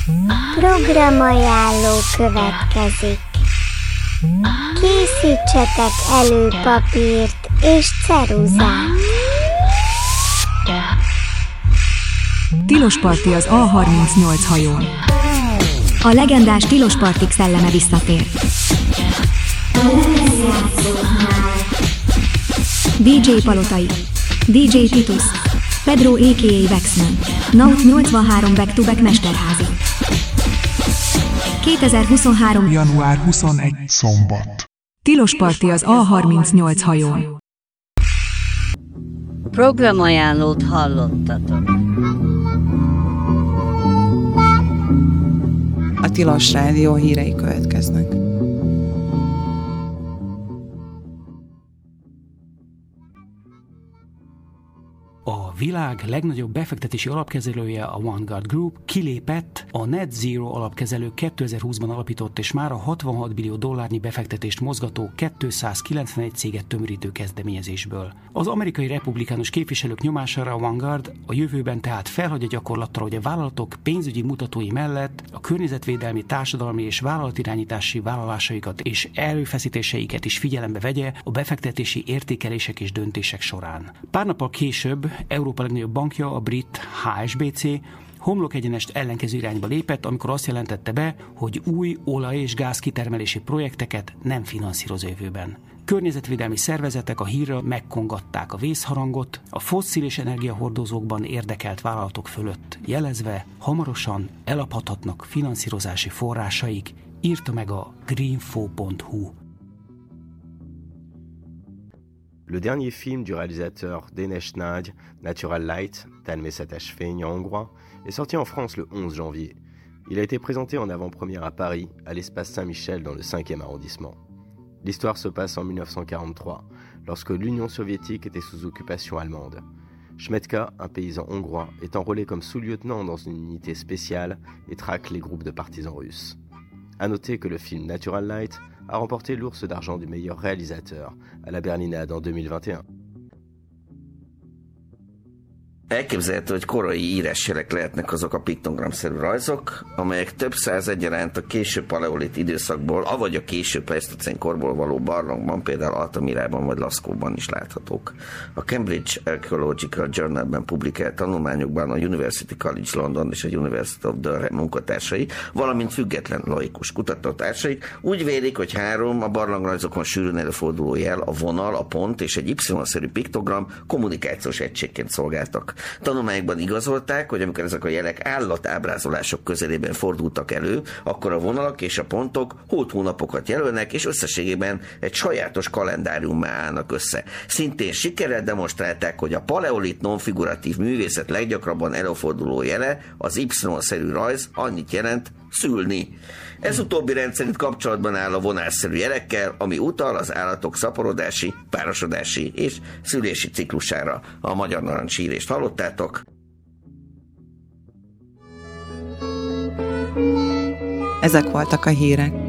Programajánló következik. Készítsetek elő papírt és ceruzát. Tilos parti az A38 hajón. A legendás Tilos partik szelleme visszatér. DJ Palotai, DJ Titus, Pedro a.k.a. Vexman, Naut 83 back-to-back mesterházi. 2023. január 21. szombat. Tilos parti az A38 hajón. Programajánlót hallottatok. A Tilos Rádió hírei következnek. A világ legnagyobb befektetési alapkezelője, a Vanguard Group kilépett a Net Zero alapkezelő 2020-ban alapított és mára 66 billió dollárnyi befektetést mozgató 291 céget tömörítő kezdeményezésből. Az amerikai republikánus képviselők nyomására a Vanguard a jövőben tehát felhagy a gyakorlattal, hogy a vállalatok pénzügyi mutatói mellett a környezetvédelmi, társadalmi és vállalatirányítási vállalásaikat és erőfeszítéseiket is figyelembe vegye a befektetési értékelések és döntések során. Pár nappal később Európa legnagyobb bankja, a brit HSBC homlokegyenest ellenkező irányba lépett, amikor azt jelentette be, hogy új olaj- és gázkitermelési projekteket nem finanszíroz jövőben. Környezetvédelmi szervezetek a hírra megkongatták a vészharangot a fosszilis energiahordozókban érdekelt vállalatok fölött, jelezve, hamarosan elaphathatnak finanszírozási forrásaik, írta meg a greenfo.hu. Le dernier film du réalisateur Dénes Nagy, Natural Light, Természetes fény en hongrois, est sorti en France le 11 janvier. Il a été présenté en avant-première à Paris, à l'espace Saint-Michel dans le 5e arrondissement. L'histoire se passe en 1943, lorsque l'Union soviétique était sous occupation allemande. Schmetka, un paysan hongrois, est enrôlé comme sous-lieutenant dans une unité spéciale et traque les groupes de partisans russes. A noter que le film Natural Light a remporté l'Ours d'argent du meilleur réalisateur à la Berlinade en 2021. Elképzelhető, hogy korai írásjelek lehetnek azok a piktogramszerű rajzok, amelyek több száz egyaránt a késő paleolit időszakból, avagy a késő pleisztocén korból való barlangban, például Altamirában vagy Laszkóban is láthatók. A Cambridge Archaeological Journalben publikált tanulmányokban a University College London és a University of Durham munkatársai, valamint független laikus kutatótársaik úgy vélik, hogy három a barlangrajzokon sűrűn előforduló jel, a vonal, a pont és egy Y-szerű piktogram kommunikációs egységként szolgáltak. Tanulmányokban igazolták, hogy amikor ezek a jelek állatábrázolások közelében fordultak elő, akkor a vonalak és a pontok hónapokat jelölnek, és összességében egy sajátos kalendáriummá állnak össze. Szintén sikerrel demonstrálták, hogy a paleolit nonfiguratív művészet leggyakrabban előforduló jele, az Y-szerű rajz annyit jelent, szülni. Ez utóbbi rendszerint kapcsolatban áll a vonásszerű jelekkel, ami utal az állatok szaporodási, párosodási és szülési ciklusára. A Magyar Narancs hírést hallottátok. Ezek voltak a hírek.